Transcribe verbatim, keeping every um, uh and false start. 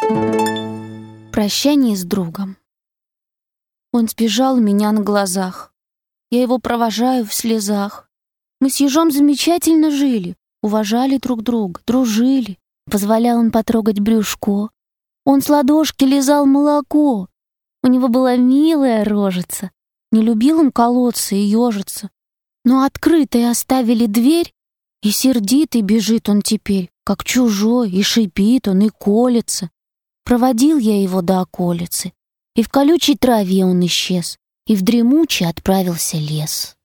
Прощание с другом. Он сбежал у меня на глазах. Я его провожаю в слезах. Мы с ежом замечательно жили, уважали друг друга, дружили. Позволял он потрогать брюшко. Он с ладошки лизал молоко. У него была милая рожица. Не любил он колоться и ежиться. Но открытой оставили дверь, и сердитый бежит он теперь, как чужой, и шипит он, и колется. Проводил я его до околицы, и в колючей траве он исчез, и в дремучий отправился лес.